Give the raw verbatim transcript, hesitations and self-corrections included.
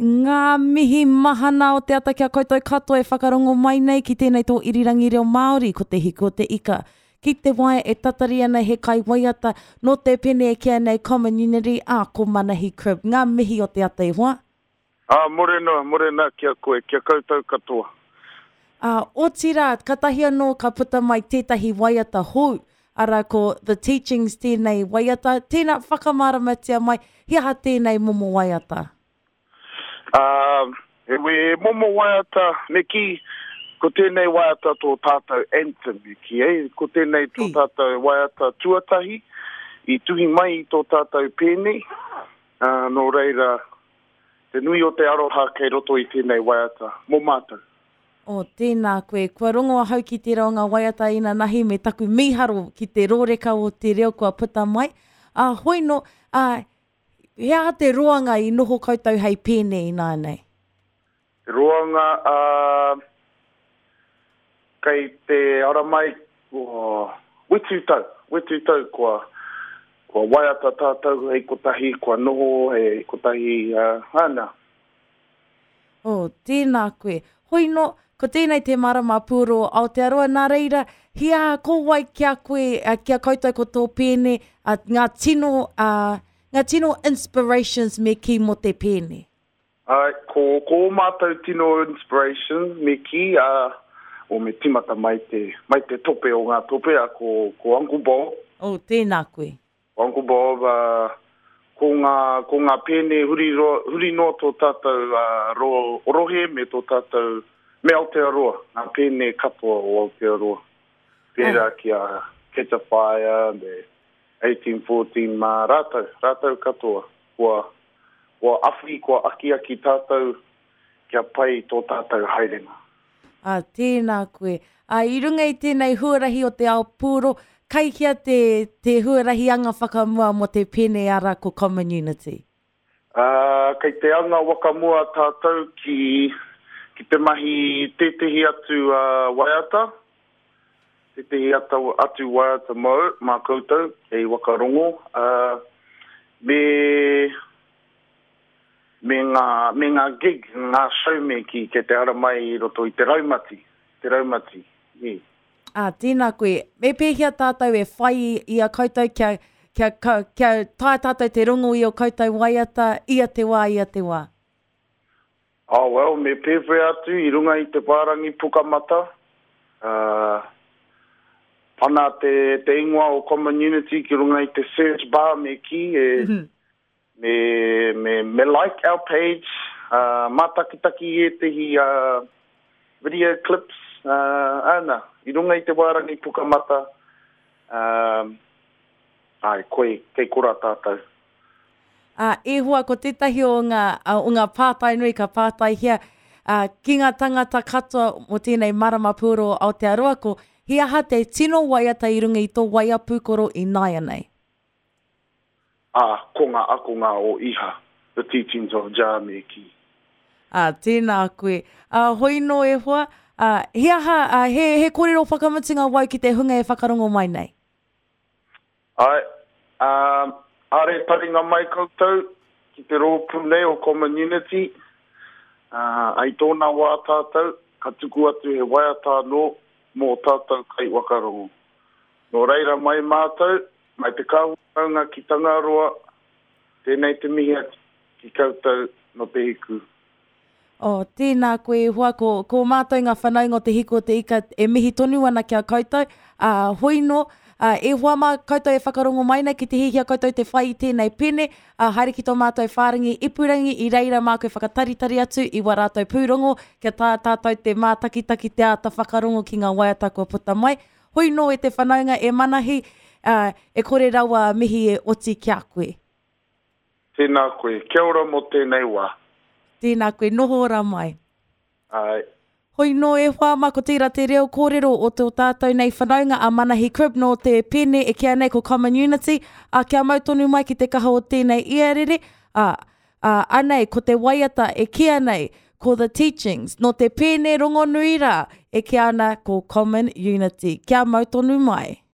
ngā mihi mahana o te ata kia koutou katoa e whakarongo mai nei ki tēnei tō irirangi reo Māori, ko te hiko te ika. Ki te wae e tatari ana he kai waiata no te pene e kia nei Common Unity a ko Manahi Crib. Ngā mihi o te ata e hoa? Ah, morena, morena kia koe, kia koutou katoa. Uh, o tira, katahi anō ka puta mai tētahi waiata hou, ara ko the teachings tēnei waiata, tēnā whakamāramatia mai, hiaha tēnei momo waiata? Uh, e we momo waiata, me ki, ko tēnei waiata tō tātou anthem, me ki, eh? Ko tēnei tō tātou waiata tuatahi, i tuhi mai i tō tātou pēne, uh, no reira, te nui o te aroha kei roto i tēnei waiata, mō mātou. O tēnā koe, kua rongoa hau ki te reo ngā waiata ina nahi me taku miharo ki te rōreka o te reo kua puta mai. A uh, hoi no, uh, hea te roanga i noho koutou hei pēne i nānei? Te roanga, uh, kei te aramai, uh, wetu tau, wetu tau kua, kua waiata tātou hei kotahi, kua noho hei kotahi, uh, hana. O, tēnā koe. Hoi no, ko tēnei te marama pūro Aotearoa, nā reira, hia ko wai kia koe, uh, kia koutou ko tō pēne, uh, ngā tino, uh, ngā tino inspirations me ki mo te pēne. Ai, ko, ko mātou tino inspirations me ki, uh, o me timata mai te, mai te tope o ngā tope, a ko, ko Uncle Bob. O, tēnā koe. Uncle Bob, uh, ko ngā, ko ngā pēne huri, ro, huri no tō tātou uh, ro, rohe me tō tātou me Aotearoa, ngā pēne katoa o Aotearoa. Pērā oh. Kia Catch a Fire, me eighteen fourteen, mā rātou, rātou katoa. Kua, kua awhi, kua aki aki tātou, kia pai tō tātou haerenga. A, tēnā koe. A, i runga i tēnei huarahi o te ao pūro, kai kia te, te huarahi anga whakamua mo te pēne ara ko Common Unity? Uh, kei te anga wakamua tātou ki, ki te mahi tetehi atu uh, waiata, tetehi atu, atu waiata mau, mā koutou, kei wakarongo. Uh, me, me, ngā, me ngā gig, ngā show me ki, ke te ara mai i roto i te raumati, te raumati, yeah. Ah, tēnā koe. Me pēhia tātou e whai i a koutou kia, kia, kia, kia tae tātou te rungo i o koutou waiata, ia te wā, ia te wā. Oh, well, me pēwhe atu i runga i te pārangi pukamata. Uh, pana te, te ingoa o Common Unity ki runga i te search bar me ki, e, mm-hmm. me, me, me like our page, uh, mātakitaki e tehi uh, video clips, uh, ana. I runga i te wārangi pukamata, um, ai, koe, kei kora tātou. Uh, e hua, ko tētahi o ngā, uh, o ngā pātai nui, ka pātai hea, uh, ki ngā tangata katoa mo tēnei marama pūro o Aotearoa, ko hi aha te tino waiata i runga i tō waia pūkoro i nāia nei? Ah, ko ngā ako ngā o iha, the teachings of Jameki. Ah, tēnā koe. Uh, hoi no e hua, Uh, he aha, uh, he, he kōrero whakamatinga wau ki te hunga e whakarongo mai nei? Ai, um, are taringa mai koutou ki te rōpū nei o Common Unity. Uh, ai tōna wā tātou, ka tuku atu he waiata no mō tātou kai wakarongo. No reira mai mātou, mai te kāhunga ki Tangaroa, tēnei te mihi ki koutou no te hiku. O, oh, tēnā koe hua, ko, ko mātou ngā whanaunga o te hiko te ika e mihi tonu ana kia koutou. Uh, hoi no, uh, e hua mā koutou e whakarongo mai nei ki te hihia koutou te whai i tēnei pene. Uh, haere ki tō mātou whārangi ipurangi i reira mā koe whakataritari atu i wā rātou pūrongo. Kia tā tātou te mātakitaki te āta whakarongo ki ngā waiata kua puta mai. Hoi no e te whanaunga e manahi, uh, e kore rawa mihi e oti kia koe. Tēnā koe, kia ora mo tēnei wā. Tēnā koe, noho ora mai. Ai. Hoi no e whā mako tira te reo kōrero o tō tātou nei whanaunga a Manahi Crib no te pēne e kia nei ko Common Unity. A kia mautonu mai ki te kaha o tēnei iarere. A, a, anei, ko te waiata e kia nei ko the teachings no te pēne rongonui rā e kia ana ko Common Unity. Kia mautonu mai.